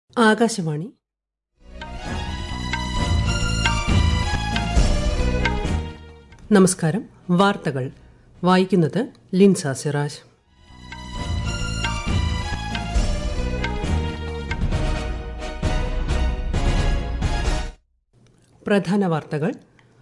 ആകാശവാണി. നമസ്കാരം. വാർത്തകൾ വായിക്കുന്നത് ലിൻസ സിറാജ്. പ്രധാന വാർത്തകൾ.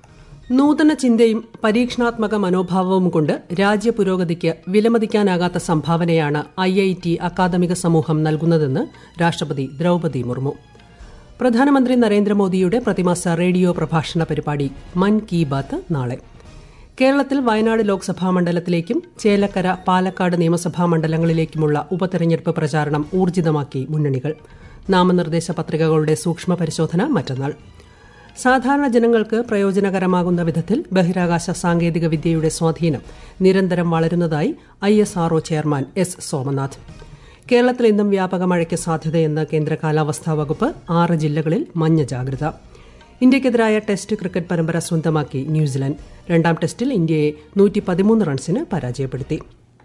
നൂതന ചിന്തയും പരീക്ഷണാത്മക മനോഭാവവും കൊണ്ട് രാജ്യപുരോഗതിക്ക് വിലമതിക്കാനാകാത്ത സംഭാവനയാണ് IIT അക്കാദമിക സമൂഹം നൽകുന്നതെന്ന് രാഷ്ട്രപതി ദ്രൌപദി മുർമു. പ്രധാനമന്ത്രി നരേന്ദ്രമോദിയുടെ പ്രതിമാസ റേഡിയോ പ്രഭാഷണ പരിപാടി മൻ കി ബാത്ത് നാളെ. കേരളത്തിൽ വയനാട് ലോക്സഭാ മണ്ഡലത്തിലേക്കും ചേലക്കര, പാലക്കാട് നിയമസഭാ മണ്ഡലങ്ങളിലേക്കുമുള്ള ഉപതെരഞ്ഞെടുപ്പ് പ്രചാരണം ഊർജിതമാക്കി മുന്നണികൾ. നാമനിർദ്ദേശ പത്രികകളുടെ സൂക്ഷ്മ പരിശോധന മറ്റന്നാൾ. സാധാരണ ജനങ്ങൾക്ക് പ്രയോജനകരമാകുന്ന വിധത്തിൽ ബഹിരാകാശ സാങ്കേതിക വിദ്യയുടെ സ്വാധീനം നിരന്തരം വളരുന്നതായി ISRO ചെയർമാൻ S. സോമനാഥ്. കേരളത്തിൽ ഇന്നും വ്യാപക മഴയ്ക്ക് സാധ്യതയെന്ന് കേന്ദ്ര കാലാവസ്ഥാ വകുപ്പ്. 6 ജില്ലകളിൽ മഞ്ഞ ജാഗ്രത. ഇന്ത്യയ്ക്കെതിരായ ടെസ്റ്റ് ക്രിക്കറ്റ് പരമ്പര സ്വന്തമാക്കി ന്യൂസിലൻഡ്. രണ്ടാം ടെസ്റ്റിൽ ഇന്ത്യയെ 113 റൺസിന് പരാജയപ്പെടുത്തി.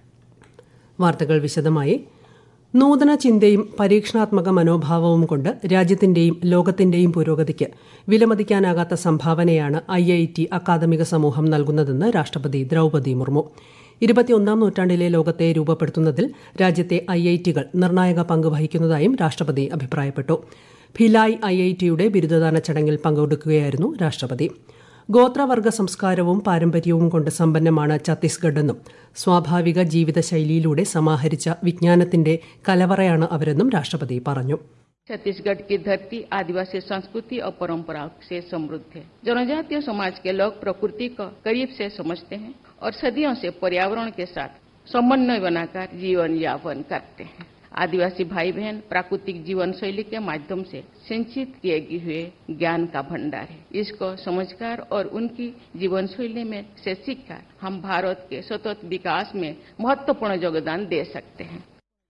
വാർത്തകൾ വിശദമായി. നൂതന ചിന്തയും പരീക്ഷണാത്മക മനോഭാവവും കൊണ്ട് രാജ്യത്തിന്റെയും ലോകത്തിന്റെയും പുരോഗതിക്ക് വിലമതിക്കാനാകാത്ത സംഭാവനയാണ് IIT അക്കാദമിക സമൂഹം നൽകുന്നതെന്ന് രാഷ്ട്രപതി ദ്രൌപദി മുർമു. 21ാം നൂറ്റാണ്ടിലെ ലോകത്തെ രൂപപ്പെടുത്തുന്നതിൽ രാജ്യത്തെ IITകൾ നിർണായക പങ്ക് വഹിക്കുന്നതായും രാഷ്ട്രപതി അഭിപ്രായപ്പെട്ടു. ഭിലായ് IITയുടെ ബിരുദദാന ചടങ്ങിൽ പങ്കെടുക്കുകയായിരുന്നു രാഷ്ട്രപതി. ഗോത്രവർഗ സംസ്കാരവും പാരമ്പര്യവും കൊണ്ട് സമ്പന്നമാണ് ഛത്തീസ്ഗഡെന്നും സ്വാഭാവിക ജീവിതശൈലിയിലൂടെ സമാഹരിച്ച വിജ്ഞാനത്തിന്റെ കലവറയാണ് അവരെന്നും രാഷ്ട്രപതി പറഞ്ഞു. छत्तीसगढ़ की धरती आदिवासी संस्कृति और परंपराओं से समृद्ध है. जनजातीय समाज के लोग प्रकृति को करीब से समझते हैं और सदियों से पर्यावरण के साथ समन्वय बनाकर जीवन यापन करते हैं. आदिवासी भाई बहन प्राकृतिक जीवन शैली के माध्यम से सिंचित किए हुए ज्ञान का भंडार है. इसको समझकर और उनकी जीवन शैली में से सीखकर हम भारत के सतत विकास में महत्वपूर्ण योगदान दे सकते हैं.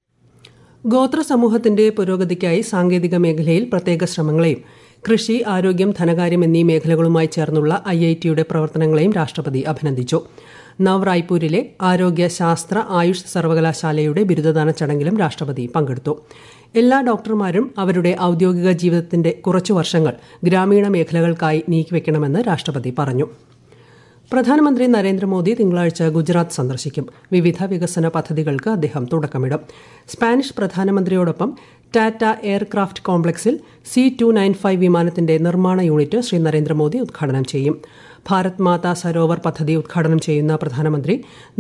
ഗോത്ര സമൂഹത്തിന്റെ പുരോഗതിക്കായി സാങ്കേതിക മേഖലയിൽ പ്രത്യേക ശ്രമങ്ങളെയും കൃഷി, ആരോഗ്യം, ധനകാര്യം എന്നീ മേഖലകളുമായി ചേർന്നുള്ള IITയുടെ പ്രവർത്തനങ്ങളെയും രാഷ്ട്രപതി അഭിനന്ദിച്ചു. നവ് റായ്പൂരിലെ ആരോഗ്യ ശാസ്ത്ര ആയുഷ് സർവകലാശാലയുടെ ബിരുദദാന ചടങ്ങിലും രാഷ്ട്രപതി പങ്കെടുത്തു. എല്ലാ ഡോക്ടർമാരും അവരുടെ ഔദ്യോഗിക ജീവിതത്തിന്റെ കുറച്ചു വർഷങ്ങൾ ഗ്രാമീണ മേഖലകൾക്കായി നീക്കിവെക്കണമെന്ന് രാഷ്ട്രപതി പറഞ്ഞു. പ്രധാനമന്ത്രി നരേന്ദ്രമോദി തിങ്കളാഴ്ച ഗുജറാത്ത് സന്ദർശിക്കും. വിവിധ വികസന പദ്ധതികൾക്ക് അദ്ദേഹം തുടക്കമിടും. സ്പാനിഷ് പ്രധാനമന്ത്രിയോടൊപ്പം ടാറ്റ എയർക്രാഫ്റ്റ് കോംപ്ലക്സിൽ C-295 വിമാനത്തിന്റെ നിർമ്മാണ യൂണിറ്റ് ശ്രീ നരേന്ദ്രമോദി ഉദ്ഘാടനം ചെയ്യും. ഭാരത് മാതാ സരോവർ പദ്ധതി ഉദ്ഘാടനം ചെയ്യുന്ന പ്രധാനമന്ത്രി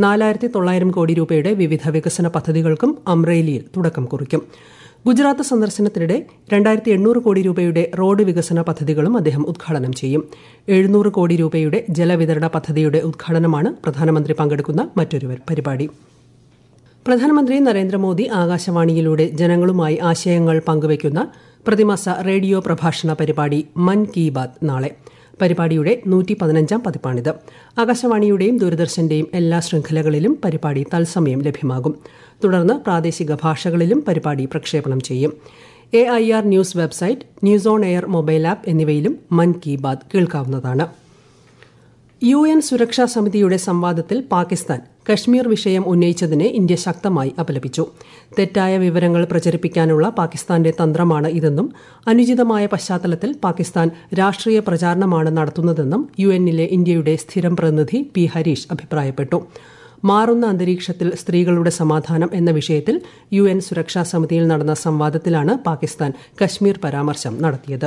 4900 കോടി രൂപയുടെ വിവിധ വികസന പദ്ധതികൾക്കും അമ്രേലിയിൽ തുടക്കം കുറിക്കും. ഗുജറാത്ത് സന്ദർശനത്തിനിടെ 2800 കോടി രൂപയുടെ റോഡ് വികസന പദ്ധതികളും അദ്ദേഹം ഉദ്ഘാടനം ചെയ്യും. 700 കോടി രൂപയുടെ ജലവിതരണ പദ്ധതിയുടെ ഉദ്ഘാടനമാണ് പ്രധാനമന്ത്രി പങ്കെടുക്കുന്ന മറ്റൊരു പരിപാടി. പ്രധാനമന്ത്രി നരേന്ദ്രമോദി ആകാശവാണിയിലൂടെ ജനങ്ങളുമായി ആശയങ്ങൾ പങ്കുവയ്ക്കുന്ന പ്രതിമാസ റേഡിയോ പ്രഭാഷണ പരിപാടി മൻ കി ബാത്ത് നാളെ. പരിപാടിയുടെ 115ാം പതിപ്പാണിത്. ആകാശവാണിയുടെയും ദൂരദർശന്റെയും എല്ലാ ശൃംഖലകളിലും പരിപാടി തത്സമയം ലഭ്യമാകും. തുടർന്ന് പ്രാദേശിക ഭാഷകളിലും പരിപാടി പ്രക്ഷേപണം ചെയ്യും. AIR news website, news on air mobile app എന്നിവയിലും മൻ കി ബാത്ത് കേൾക്കാവുന്നതാണ്. UN സുരക്ഷാ സമിതിയുടെ സംവാദത്തിൽ പാകിസ്ഥാൻ കശ്മീർ വിഷയം ഉന്നയിച്ചതിനെ ഇന്ത്യ ശക്തമായി അപലപിച്ചു. തെറ്റായ വിവരങ്ങൾ പ്രചരിപ്പിക്കാനുള്ള പാകിസ്ഥാന്റെ തന്ത്രമാണ് ഇതെന്നും അനുചിതമായ പശ്ചാത്തലത്തിൽ പാകിസ്ഥാൻ രാഷ്ട്രീയ പ്രചാരണമാണ് നടത്തുന്നതെന്നും UNലെ ഇന്ത്യയുടെ സ്ഥിരം പ്രതിനിധി P. ഹരീഷ് അഭിപ്രായപ്പെട്ടു. മാറുന്ന അന്തരീക്ഷത്തിൽ സ്ത്രീകളുടെ സമാധാനം എന്ന വിഷയത്തിൽ UN സുരക്ഷാ സമിതിയിൽ നടന്ന സംവാദത്തിലാണ് പാകിസ്ഥാൻ കശ്മീർ പരാമർശം നടത്തിയത്.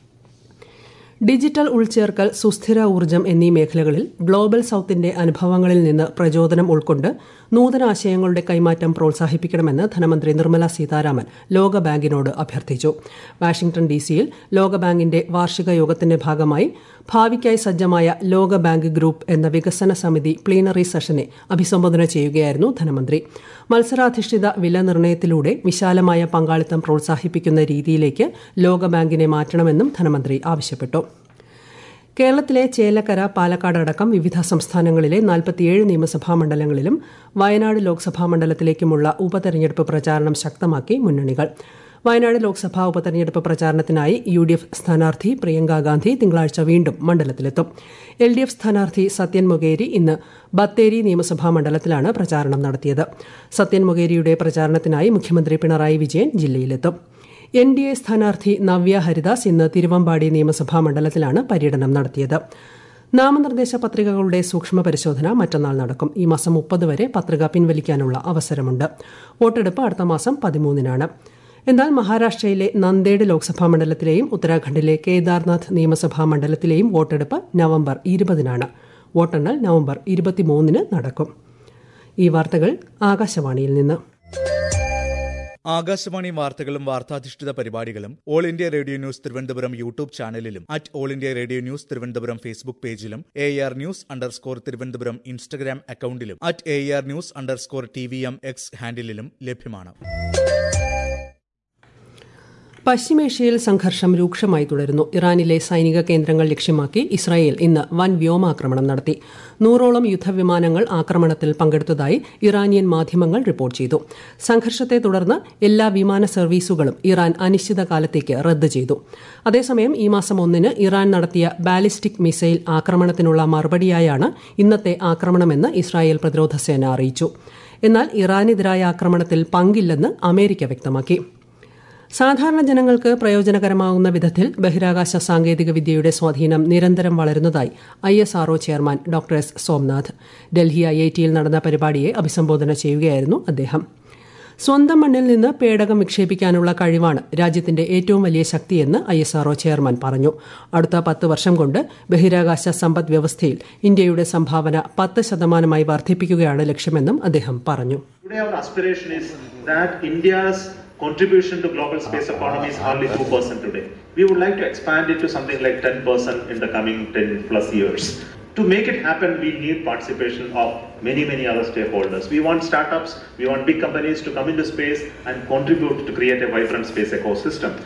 ഡിജിറ്റൽ ഉൾച്ചേർക്കൽ, സുസ്ഥിര ഊർജ്ജം എന്നീ മേഖലകളിൽ ഗ്ലോബൽ സൌത്തിന്റെ അനുഭവങ്ങളിൽ നിന്ന് പ്രചോദനം ഉൾക്കൊണ്ട് നൂതനാശയങ്ങളുടെ കൈമാറ്റം പ്രോത്സാഹിപ്പിക്കണമെന്ന് ധനമന്ത്രി നിർമ്മല സീതാരാമൻ ലോകബാങ്കിനോട് അഭ്യർത്ഥിച്ചു. വാഷിംഗ്ടൺ DC-യിൽ ലോകബാങ്കിന്റെ വാർഷിക യോഗത്തിന്റെ ഭാഗമായി ഭാവിക്കായി സജ്ജമായ ലോകബാങ്ക് ഗ്രൂപ്പ് എന്ന വികസന സമിതി പ്ലീനറി സെഷനെ അഭിസംബോധന ചെയ്യുകയായിരുന്നു ധനമന്ത്രി. മത്സരാധിഷ്ഠിത വില നിർണ്ണയത്തിലൂടെ വിശാലമായ പങ്കാളിത്തം പ്രോത്സാഹിപ്പിക്കുന്ന രീതിയിലേക്ക് ലോകബാങ്കിനെ മാറ്റണമെന്നും ധനമന്ത്രി ആവശ്യപ്പെട്ടു. കേരളത്തിലെ ചേലക്കര, പാലക്കാട് അടക്കം വിവിധ സംസ്ഥാനങ്ങളിലെ 47 നിയമസഭാ മണ്ഡലങ്ങളിലും വയനാട് ലോക്സഭാ മണ്ഡലത്തിലേക്കുമുള്ള ഉപതെരഞ്ഞെടുപ്പ് പ്രചാരണം ശക്തമാക്കി മുന്നണികൾ. വയനാട് ലോക്സഭാ ഉപതെരഞ്ഞെടുപ്പ് പ്രചാരണത്തിനായി UDF സ്ഥാനാർത്ഥി പ്രിയങ്ക ഗാന്ധി തിങ്കളാഴ്ച വീണ്ടും മണ്ഡലത്തിലെത്തും. LDF സ്ഥാനാർത്ഥി സത്യൻ മൊകേരി ഇന്ന് ബത്തേരി നിയമസഭാ മണ്ഡലത്തിലാണ് പ്രചാരണം നടത്തിയത്. സത്യൻ മൊകേരിയുടെ പ്രചാരണത്തിനായി മുഖ്യമന്ത്രി പിണറായി വിജയൻ ജില്ലയിലെത്തും. NDA സ്ഥാനാർത്ഥി നവ്യ ഹരിദാസ് ഇന്ന് തിരുവമ്പാടി നിയമസഭാ മണ്ഡലത്തിലാണ് പര്യടനം നടത്തിയത്. നാമനിർദ്ദേശ പത്രികകളുടെ സൂക്ഷ്മ പരിശോധന മറ്റന്നാൾ നടക്കും. ഈ മാസം 30 വരെ പത്രിക പിൻവലിക്കാനുള്ള അവസരമുണ്ട്. വോട്ടെടുപ്പ് അടുത്ത മാസം 13-നാണ്. എന്നാൽ മഹാരാഷ്ട്രയിലെ നന്ദേഡ് ലോക്സഭാ മണ്ഡലത്തിലെയും ഉത്തരാഖണ്ഡിലെ കേദാർനാഥ് നിയമസഭാ മണ്ഡലത്തിലെയും വോട്ടെടുപ്പ് നവംബർ 20-നാണ്. വോട്ടെണ്ണൽ നവംബർ 23-ന് നടക്കും. ഈ വാർത്തകൾ ആകാശവാണിയിൽ നിന്ന്. ആകാശവാണി വാർത്തകളും വാർത്താധിഷ്ഠിത പരിപാടികളും all India radio news Thiruvananthapuram YouTube ചാനലിലും all India radio news Thiruvananthapuram Facebook പേജിലും AR News_ തിരുവനന്തപുരം ഇൻസ്റ്റഗ്രാം അക്കൌണ്ടിലും AR News_TVM X ഹാൻഡിലും ലഭ്യമാണ്. പശ്ചിമേഷ്യയിൽ സംഘർഷം രൂക്ഷമായി തുടരുന്നു. ഇറാനിലെ സൈനിക കേന്ദ്രങ്ങൾ ലക്ഷ്യമാക്കി ഇസ്രായേൽ ഇന്ന് വൻ വ്യോമാക്രമണം നടത്തി. 100ഓളം യുദ്ധവിമാനങ്ങൾ ആക്രമണത്തിൽ പങ്കെടുത്തതായി ഇറാനിയൻ മാധ്യമങ്ങൾ റിപ്പോർട്ട് ചെയ്തു. സംഘർഷത്തെ തുടർന്ന് എല്ലാ വിമാന സർവീസുകളും ഇറാൻ അനിശ്ചിതകാലത്തേക്ക് റദ്ദ് ചെയ്തു. അതേസമയം ഈ മാസം 1-ന് ഇറാൻ നടത്തിയ ബാലിസ്റ്റിക് മിസൈൽ ആക്രമണത്തിനുള്ള മറുപടിയായാണ് ഇന്നത്തെ ആക്രമണമെന്ന് ഇസ്രായേൽ പ്രതിരോധ സേന അറിയിച്ചു. എന്നാൽ ഇറാനെതിരായ ആക്രമണത്തിൽ പങ്കില്ലെന്ന് അമേരിക്ക വ്യക്തമാക്കി. സാധാരണ ജനങ്ങൾക്ക് പ്രയോജനകരമാകുന്ന വിധത്തിൽ ബഹിരാകാശ സാങ്കേതിക വിദ്യയുടെ സ്വാധീനം നിരന്തരം വളരുന്നതായി ISRO chairman doctor S. Somnath Delhi IITയിൽ നടന്ന പരിപാടിയെ അഭിസംബോധന ചെയ്യുകയായിരുന്നു അദ്ദേഹം. സ്വന്തം മണ്ണിൽ നിന്ന് പേടകം വിക്ഷേപിക്കാനുള്ള കഴിവാണ് രാജ്യത്തിന്റെ ഏറ്റവും വലിയ ശക്തിയെന്ന് ISRO ചെയർമാൻ പറഞ്ഞു. അടുത്ത 10 വർഷം കൊണ്ട് ബഹിരാകാശ സമ്പദ് വ്യവസ്ഥയിൽ ഇന്ത്യയുടെ സംഭാവന 10% വർദ്ധിപ്പിക്കുകയാണ് ലക്ഷ്യമെന്നും അദ്ദേഹം പറഞ്ഞു. Contribution to global space economy is hardly 2% today. We would like to expand it to something like 10% in the coming 10+ years. To make it happen, we need participation of many other stakeholders. We want startups, we want big companies to come into space and contribute to create a vibrant space ecosystem.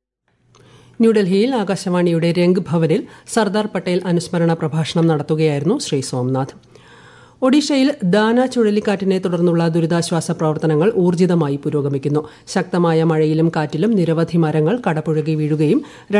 ന്യൂഡൽഹിയിൽ ആകാശവാണിയുടെ രംഗ് ഭവനിൽ സർദാർ പട്ടേൽ അനുസ്മരണ പ്രഭാഷണം നടത്തുകയായിരുന്നു ശ്രീ സോംനാഥ്. ഒഡീഷയിൽ ദാന ചുഴലിക്കാറ്റിനെ തുടർന്നുള്ള ദുരിതാശ്വാസ പ്രവർത്തനങ്ങൾ ഊർജിതമായി പുരോഗമിക്കുന്നു. ശക്തമായ മഴയിലും കാറ്റിലും നിരവധി മരങ്ങൾ കടപുഴകി വീഴുകയും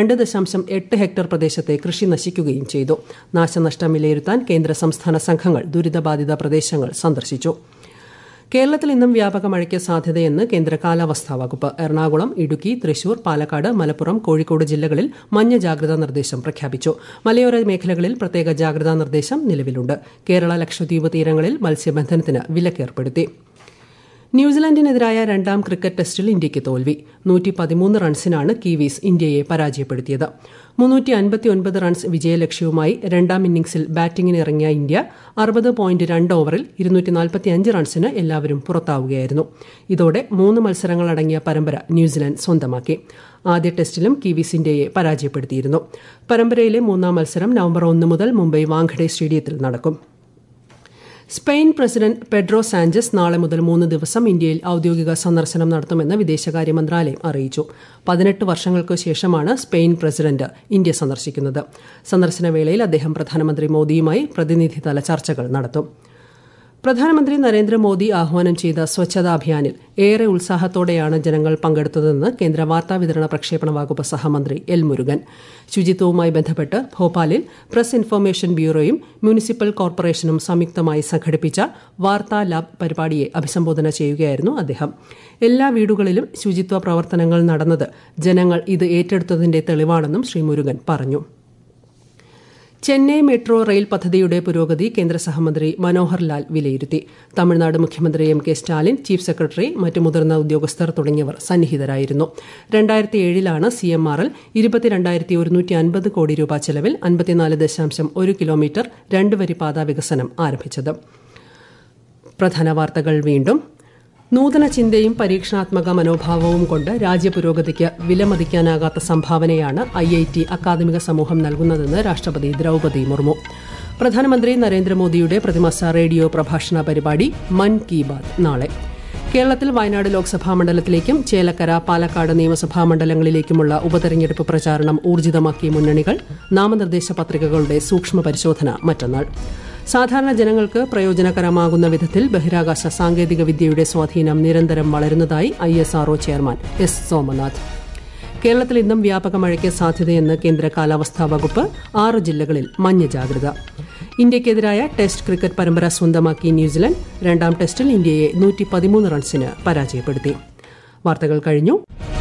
2.8 ഹെക്ടർ പ്രദേശത്തെ കൃഷി നശിക്കുകയും ചെയ്തു. നാശനഷ്ടം വിലയിരുത്താൻ കേന്ദ്ര സംസ്ഥാന സംഘങ്ങൾ ദുരിതബാധിത പ്രദേശങ്ങൾ സന്ദർശിച്ചു. കേരളത്തിൽ ഇന്നും വ്യാപക മഴയ്ക്ക് സാധ്യതയെന്ന് കേന്ദ്ര കാലാവസ്ഥാ വകുപ്പ്. എറണാകുളം, ഇടുക്കി, തൃശൂർ, പാലക്കാട്, മലപ്പുറം, കോഴിക്കോട് ജില്ലകളിൽ മഞ്ഞ ജാഗ്രതാ നിർദ്ദേശം പ്രഖ്യാപിച്ചു. മലയോര മേഖലകളിൽ പ്രത്യേക ജാഗ്രതാ നിർദ്ദേശം നിലവിലുണ്ട്. കേരള ലക്ഷദ്വീപ് തീരങ്ങളിൽ മത്സ്യബന്ധനത്തിന് വിലക്കേർപ്പെടുത്തി. ന്യൂസിലൻഡിനെതിരായ 2ാം ക്രിക്കറ്റ് ടെസ്റ്റിൽ ഇന്ത്യയ്ക്ക് തോൽവി. 113 റൺസിനാണ് കിവീസ് ഇന്ത്യയെ പരാജയപ്പെടുത്തിയത്. 359 റൺസ് വിജയലക്ഷ്യവുമായി 2ാം ഇന്നിംഗ്സിൽ ബാറ്റിംഗിന് ഇറങ്ങിയ ഇന്ത്യ 60.2 ഓവറിൽ 245 റൺസിന് എല്ലാവരും പുറത്താവുകയായിരുന്നു. ഇതോടെ 3 മത്സരങ്ങളടങ്ങിയ പരമ്പര ന്യൂസിലൻഡ് സ്വന്തമാക്കി. ആദ്യ ടെസ്റ്റിലും കിവീസ് ഇന്ത്യയെ പരാജയപ്പെടുത്തിയിരുന്നു. പരമ്പരയിലെ 3ാം മത്സരം നവംബർ 1 മുതൽ മുംബൈ വാങ്കഡെ സ്റ്റേഡിയത്തിൽ നടക്കും. സ്പെയിൻ പ്രസിഡന്റ് പെഡ്രോ സാഞ്ചസ് നാളെ മുതൽ 3 ദിവസം ഇന്ത്യയിൽ ഔദ്യോഗിക സന്ദർശനം നടത്തുമെന്ന് വിദേശകാര്യ മന്ത്രാലയം അറിയിച്ചു. 18 വർഷങ്ങൾക്ക് ശേഷമാണ് സ്പെയിൻ പ്രസിഡന്റ് ഇന്ത്യ സന്ദർശിക്കുന്നത്. സന്ദർശന വേളയിൽ അദ്ദേഹം പ്രധാനമന്ത്രി മോദിയുമായി പ്രതിനിധിതല ചർച്ചകൾ നടത്തും. പ്രധാനമന്ത്രി നരേന്ദ്രമോദി ആഹ്വാനം ചെയ്ത സ്വച്ഛതാ അഭിയാനിൽ ഏറെ ഉത്സാഹത്തോടെയാണ് ജനങ്ങൾ പങ്കെടുത്തതെന്ന് കേന്ദ്ര വാർത്താവിതരണ പ്രക്ഷേപണ വകുപ്പ് സഹമന്ത്രി എൽ മുരുകൻ. ശുചിത്വവുമായി ബന്ധപ്പെട്ട് ഭോപ്പാലിൽ പ്രസ് ഇൻഫർമേഷൻ ബ്യൂറോയും മുനിസിപ്പൽ കോർപ്പറേഷനും സംയുക്തമായി സംഘടിപ്പിച്ച വാർത്താ ലാബ് പരിപാടിയെ അഭിസംബോധന ചെയ്യുകയായിരുന്നു അദ്ദേഹം. എല്ലാ വീടുകളിലും ശുചിത്വ പ്രവർത്തനങ്ങൾ നടന്നത് ജനങ്ങൾ ഇത് ഏറ്റെടുത്തതിന്റെ തെളിവാണെന്നും ശ്രീ മുരുകൻ പറഞ്ഞു. ചെന്നൈ മെട്രോ റെയിൽ പദ്ധതിയുടെ പുരോഗതി കേന്ദ്ര സഹമന്ത്രി മനോഹർ ലാൽ വിലയിരുത്തി. തമിഴ്നാട് മുഖ്യമന്ത്രി MK സ്റ്റാലിൻ, ചീഫ് സെക്രട്ടറി, മറ്റ് മുതിർന്ന ഉദ്യോഗസ്ഥർ തുടങ്ങിയവർ സന്നിഹിതരായിരുന്നു. 2007 CMRL 22,150 കോടി രൂപ ചെലവിൽ 54.1 കിലോമീറ്റർ 2 വരി പാത വികസനം ആരംഭിച്ചത്. പ്രധാന വാർത്തകൾ വീണ്ടും. നൂതന ചിന്തയും പരീക്ഷണാത്മക മനോഭാവവും കൊണ്ട് രാജ്യപുരോഗതിക്ക് വിലമതിക്കാനാകാത്ത സംഭാവനയാണ് IIT അക്കാദമിക സമൂഹം നൽകുന്നതെന്ന് രാഷ്ട്രപതി ദ്രൌപദി മുർമു. പ്രധാനമന്ത്രി നരേന്ദ്രമോദിയുടെ പ്രതിമാസ റേഡിയോ പ്രഭാഷണ പരിപാടി മൻ കി ബാത് നാളെ. കേരളത്തിൽ വയനാട് ലോക്സഭാ മണ്ഡലത്തിലേക്കും ചേലക്കര, പാലക്കാട് നിയമസഭാ മണ്ഡലങ്ങളിലേക്കുമുള്ള ഉപതെരഞ്ഞെടുപ്പ് പ്രചാരണം ഊർജിതമാക്കിയ മുന്നണികൾ. നാമനിർദ്ദേശ പത്രികകളുടെ സൂക്ഷ്മ പരിശോധന മറ്റന്നാൾ. സാധാരണ ജനങ്ങൾക്ക് പ്രയോജനകരമാകുന്ന വിധത്തിൽ ബഹിരാകാശ സാങ്കേതിക വിദ്യയുടെ സ്വാധീനം നിരന്തരം വളരുന്നതായി ISRO ചെയർമാൻ S. സോമനാഥ്. കേരളത്തിൽ ഇന്നും വ്യാപക മഴയ്ക്ക് സാധ്യതയെന്ന് കേന്ദ്ര കാലാവസ്ഥാ വകുപ്പ്. 6 ജില്ലകളിൽ മഞ്ഞ ജാഗ്രത. ഇന്ത്യയ്ക്കെതിരായ ടെസ്റ്റ് ക്രിക്കറ്റ് പരമ്പര സ്വന്തമാക്കി ന്യൂസിലൻഡ്. 2ാം ടെസ്റ്റിൽ ഇന്ത്യയെ 113 റൺസിന് പരാജയപ്പെടുത്തി. വാർത്തകൾ കഴിഞ്ഞു.